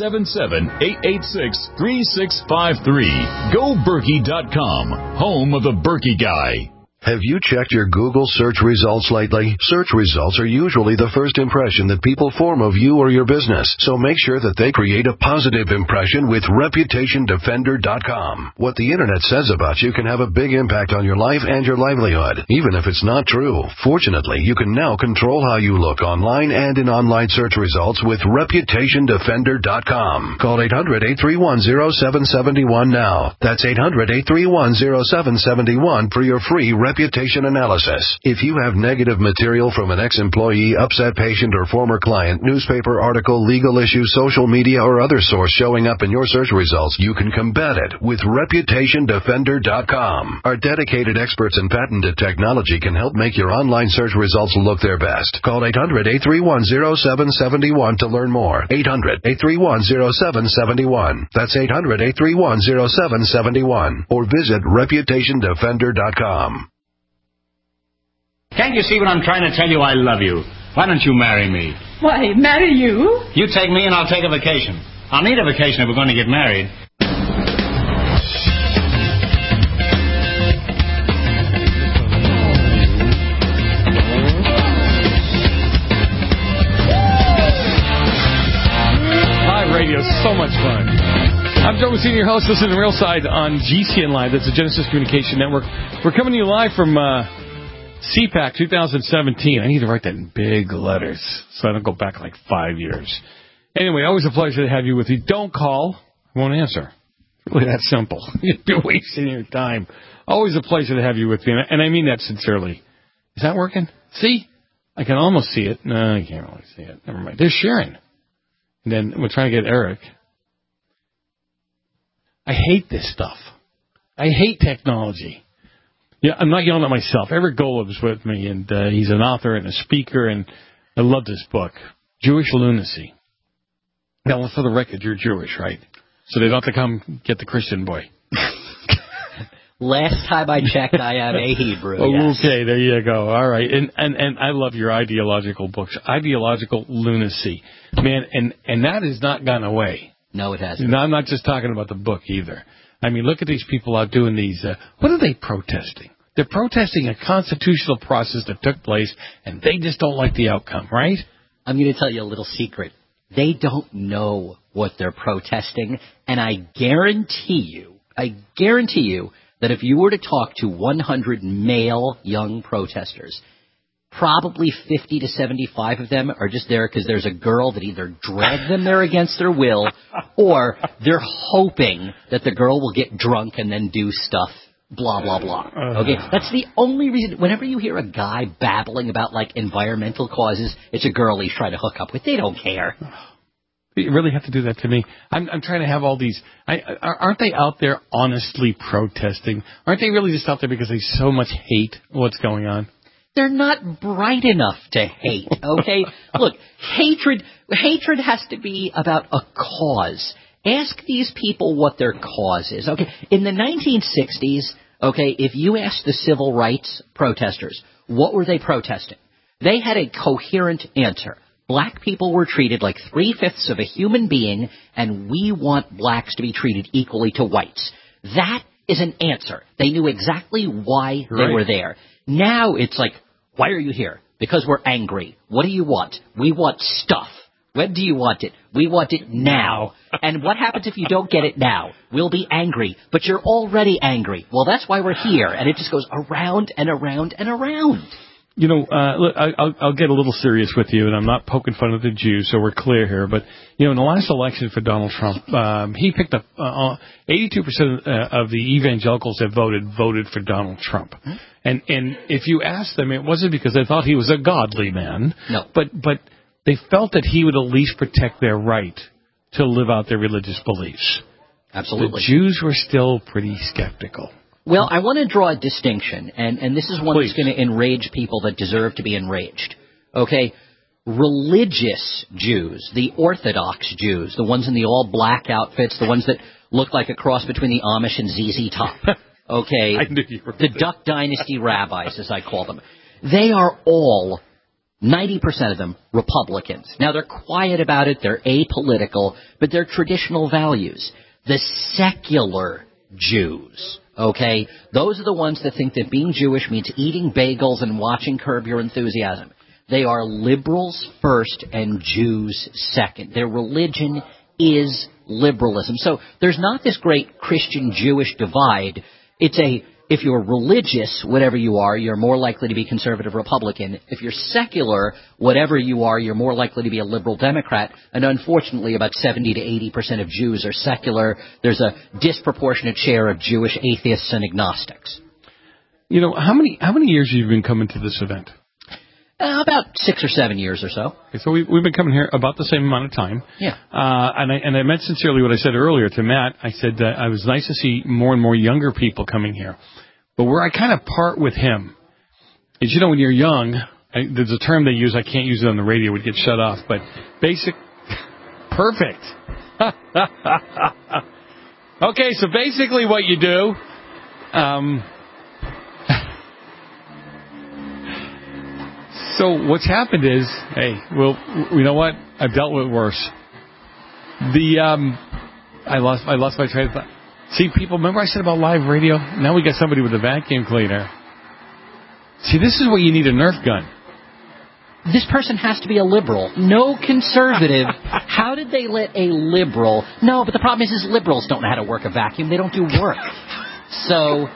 877-886-3653. GoBerkey.com, home of the Berkey Guy. Have you checked your Google search results lately? Search results are usually the first impression that people form of you or your business, so make sure that they create a positive impression with ReputationDefender.com. What the Internet says about you can have a big impact on your life and your livelihood, even if it's not true. Fortunately, you can now control how you look online and in online search results with ReputationDefender.com. Call 800-831-0771 now. That's 800-831-0771 for your free reputation analysis. If you have negative material from an ex-employee, upset patient, or former client, newspaper article, legal issue, social media, or other source showing up in your search results, you can combat it with ReputationDefender.com. Our dedicated experts in patented technology can help make your online search results look their best. Call 800-831-0771 to learn more. 800-831-0771. That's 800-831-0771. Or visit ReputationDefender.com. Can't you see what I'm trying to tell you? I love you. Why don't you marry me? Why, marry you? You take me and I'll take a vacation. I'll need a vacation if we're going to get married. Live radio is so much fun. I'm Joe Messina, your host. Listen to the Real Side on GCN Live. That's the Genesis Communication Network. We're coming to you live from CPAC 2017. I need to write that in big letters so I don't go back like 5 years. Anyway, always a pleasure to have you with me. Don't call. I won't answer. It's really that simple. You're wasting your time. Always a pleasure to have you with me. And I mean that sincerely. Is that working? See? I can almost see it. No, I can't really see it. Never mind. There's Sharon. And then we're trying to get Eric. I hate this stuff. I hate technology. Yeah, I'm not yelling at myself. Eric Golub's with me, and he's an author and a speaker, and I love this book, Jewish Lunacy. Now, for the record, you're Jewish, right? So they don't have to come get the Christian boy. Last time I checked, I am a Hebrew. Yes. Okay, there you go. All right, and I love your ideological books, Ideological Lunacy, man, and that has not gone away. No, it hasn't. No, I'm not just talking about the book either. I mean, look at these people out doing these. What are they protesting? They're protesting a constitutional process that took place, and they just don't like the outcome, right? I'm going to tell you a little secret. They don't know what they're protesting, and I guarantee you that if you were to talk to 100 male young protesters, probably 50 to 75 of them are just there because there's a girl that either dragged them there against their will, or they're hoping that the girl will get drunk and then do stuff, blah, blah, blah. Okay? That's the only reason. Whenever you hear a guy babbling about, like, environmental causes, it's a girl he's trying to hook up with. They don't care. You really have to do that to me. I'm trying to have all these. Aren't they out there honestly protesting? Aren't they really just out there because they so much hate what's going on? They're not bright enough to hate, okay? Look, hatred has to be about a cause. Ask these people what their cause is, okay? In the 1960s, okay, if you asked the civil rights protesters, what were they protesting? They had a coherent answer. Black people were treated like 3/5 of a human being, and we want blacks to be treated equally to whites. That is an answer. They knew exactly why they were there. Now it's like, why are you here? Because we're angry. What do you want? We want stuff. When do you want it? We want it now. And what happens if you don't get it now? We'll be angry, but you're already angry. Well, that's why we're here. And it just goes around and around and around. You know, look, I'll get a little serious with you, and I'm not poking fun at the Jews, so we're clear here. But, you know, in the last election for Donald Trump, he picked up 82% of the evangelicals that voted for Donald Trump. And if you ask them, it wasn't because they thought he was a godly man. No. But they felt that he would at least protect their right to live out their religious beliefs. Absolutely. The Jews were still pretty skeptical. Well, I want to draw a distinction, and this is one that's going to enrage people that deserve to be enraged. Okay? Religious Jews, the Orthodox Jews, the ones in the all-black outfits, the ones that look like a cross between the Amish and ZZ Top. Okay? I knew you were the Duck Dynasty rabbis, as I call them. They are all, 90% of them, Republicans. Now, they're quiet about it, they're apolitical, but they're traditional values. The secular Jews, okay? Those are the ones that think that being Jewish means eating bagels and watching Curb Your Enthusiasm. They are liberals first and Jews second. Their religion is liberalism. So there's not this great Christian-Jewish divide. It's if you're religious, whatever you are, you're more likely to be conservative Republican. If you're secular, whatever you are, you're more likely to be a liberal Democrat. And unfortunately, about 70 to 80% of Jews are secular. There's a disproportionate share of Jewish atheists and agnostics. You know, how many years have you been coming to this event? About 6 or 7 years or so. Okay, so we've been coming here about the same amount of time. Yeah. And I meant sincerely what I said earlier to Matt. I said it was nice to see more and more younger people coming here. But where I kind of part with him is, you know, when you're young, there's a term they use. I can't use it on the radio. It would get shut off. But perfect. Okay, so basically what you do, so what's happened is, hey, well, you know what? I've dealt with worse. I lost my train of thought. See, people, remember I said about live radio? Now we got somebody with a vacuum cleaner. See, this is where you need a Nerf gun. This person has to be a liberal, no conservative. How did they let a liberal? No, but the problem is liberals don't know how to work a vacuum. They don't do work. So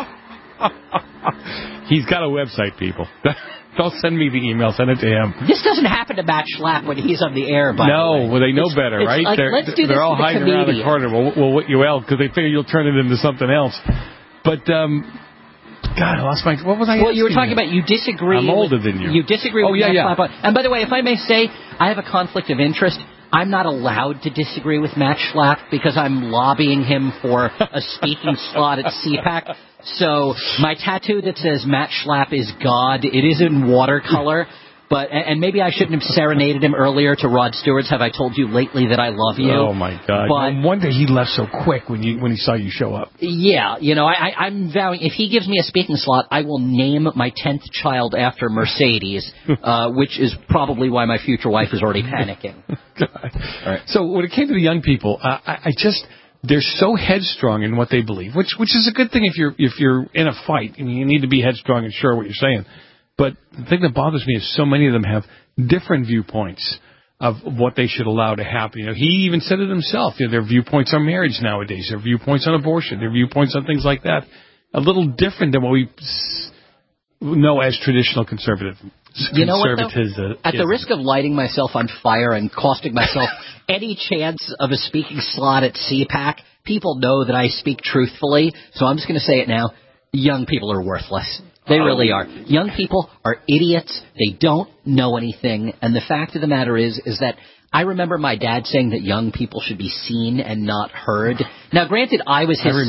he's got a website, people. Don't send me the email. Send it to him. This doesn't happen to Matt Schlapp when he's on the air, by the way. No, well, they know better, right? Like, they're all hiding around the corner. Well, because they figure you'll turn it into something else. But, God, I lost my... What was I asking? Well, you were talking about you disagree... I'm older than you. You disagree with Matt Schlapp. And by the way, if I may say, I have a conflict of interest. I'm not allowed to disagree with Matt Schlapp because I'm lobbying him for a speaking slot at CPAC. So my tattoo that says Matt Schlapp is God, it is in watercolor. But and maybe I shouldn't have serenaded him earlier to Rod Stewart's Have I Told You Lately That I Love You. Oh, my God. But, no wonder he left so quick when he saw you show up. Yeah, you know, I'm vowing, if he gives me a speaking slot, I will name my 10th child after Mercedes, which is probably why my future wife is already panicking. God. All right. So when it came to the young people, I just... They're so headstrong in what they believe, which is a good thing if you're in a fight and you need to be headstrong and sure what you're saying. But the thing that bothers me is so many of them have different viewpoints of what they should allow to happen. You know, he even said it himself. You know, their viewpoints on marriage nowadays, their viewpoints on abortion, their viewpoints on things like that, a little different than what we know as traditional conservative. You know what, though? At the risk of lighting myself on fire and costing myself any chance of a speaking slot at CPAC, people know that I speak truthfully, so I'm just going to say it now. Young people are worthless. They really are. Young people are idiots. They don't know anything. And the fact of the matter is that I remember my dad saying that young people should be seen and not heard. Now, granted, I was his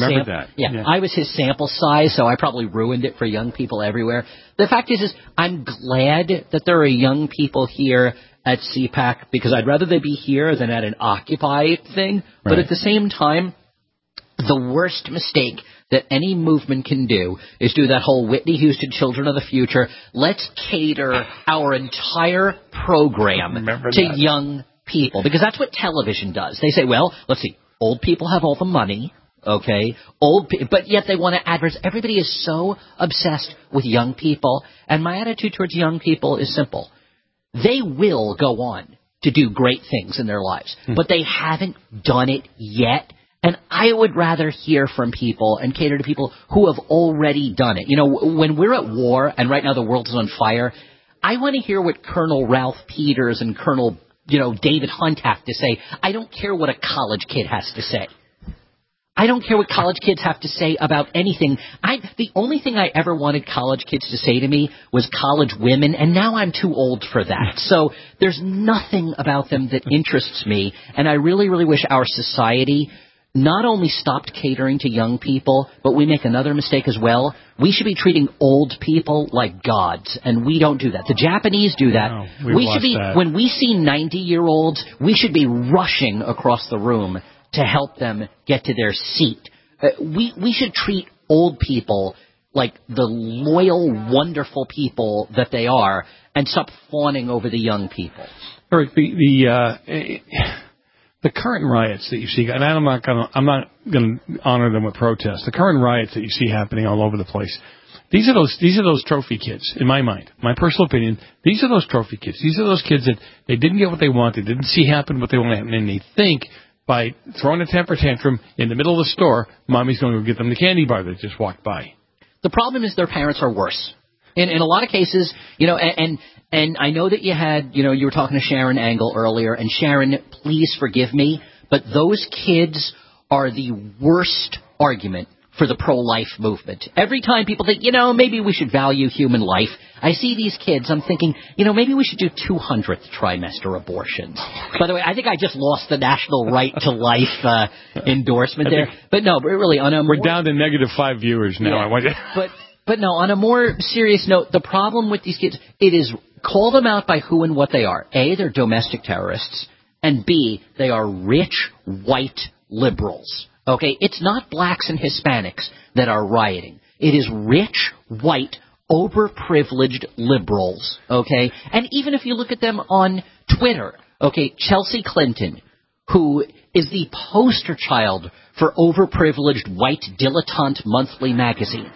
I was his sample size, so I probably ruined it for young people everywhere. The fact is I'm glad that there are young people here at CPAC because I'd rather they be here than at an Occupy thing. Right. But at the same time, the worst mistake that any movement can do is do that whole Whitney Houston Children of the Future. Let's cater our entire program to young people, because that's what television does. They say, well, let's see, old people have all the money, okay, but yet they want to advertise. Everybody is so obsessed with young people, and my attitude towards young people is simple. They will go on to do great things in their lives, but they haven't done it yet. And I would rather hear from people and cater to people who have already done it. You know, when we're at war, and right now the world is on fire, I want to hear what Colonel Ralph Peters and Colonel, David Hunt have to say. I don't care what a college kid has to say. I don't care what college kids have to say about anything. The only thing I ever wanted college kids to say to me was college women, and now I'm too old for that. So there's nothing about them that interests me, and I really, really wish our society not only stopped catering to young people, but we make another mistake as well. We should be treating old people like gods, and we don't do that. The Japanese do that. No, we should be that. When we see 90-year-olds, we should be rushing across the room to help them get to their seat. We should treat old people like the loyal, wonderful people that they are, and stop fawning over the young people. Eric, the current riots that you see, and I'm not going to honor them with protests. The current riots that you see happening all over the place. These are those trophy kids, in my mind, my personal opinion. These are those trophy kids. These are those kids that they didn't get what they wanted, didn't see happen what they wanted, and they think by throwing a temper tantrum in the middle of the store, mommy's going to go get them the candy bar that just walked by. The problem is their parents are worse. In a lot of cases, and I know that you were talking to Sharon Angle earlier, and Sharon, please forgive me, but those kids are the worst argument for the pro-life movement. Every time people think, maybe we should value human life, I see these kids, I'm thinking, maybe we should do 200th trimester abortions. By the way, I think I just lost the national right to life endorsement there. But really, we're down to -5 viewers now. Yeah, But no, on a more serious note, the problem with these kids, it is call them out by who and what they are. A, they're domestic terrorists, and B, they are rich, white liberals. Okay? It's not blacks and Hispanics that are rioting. It is rich, white, overprivileged liberals. Okay? And even if you look at them on Twitter, okay, Chelsea Clinton, who is the poster child for overprivileged white dilettante monthly magazine,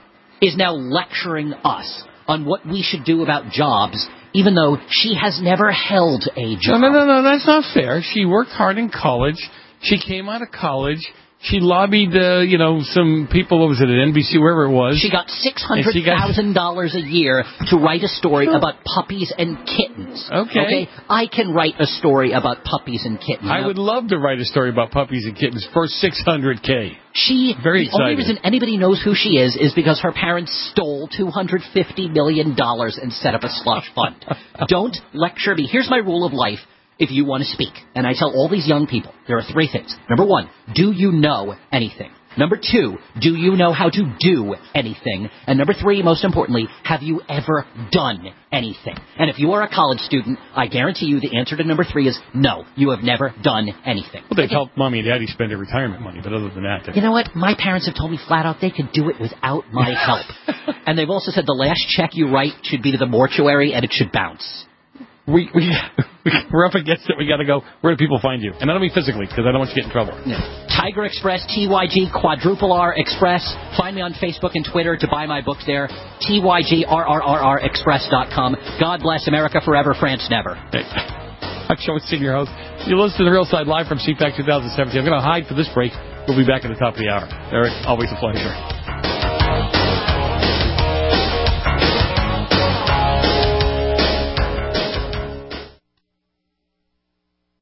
is now lecturing us on what we should do about jobs, even though she has never held a job. No, that's not fair. She worked hard in college. She came out of college. She lobbied, some people, what was it, at NBC, wherever it was. She got $600,000 a year to write a story about puppies and kittens. Okay? I can write a story about puppies and kittens. I would love to write a story about puppies and kittens for $600K. The only reason anybody knows who she is because her parents stole $250 million and set up a slush fund. Don't lecture me. Here's my rule of life. If you want to speak, and I tell all these young people, there are 3 things. Number 1, do you know anything? Number 2, do you know how to do anything? And number 3, most importantly, have you ever done anything? And if you are a college student, I guarantee you the answer to number 3 is no, you have never done anything. Well, they've helped mommy and daddy spend their retirement money, but other than that... You know what? My parents have told me flat out they could do it without my help. And they've also said the last check you write should be to the mortuary and it should bounce. We're up against it. We got to go. Where do people find you? And I don't mean physically, because I don't want you to get in trouble. Yeah. Tiger Express, TYG, Quadruple R Express. Find me on Facebook and Twitter to buy my books there. TYGRRRexpress.com. God bless America forever, France never. Hey. I'm Joe Senior Host. You listen to The Real Side live from CPAC 2017. I'm going to hide for this break. We'll be back at the top of the hour. Eric, always a pleasure.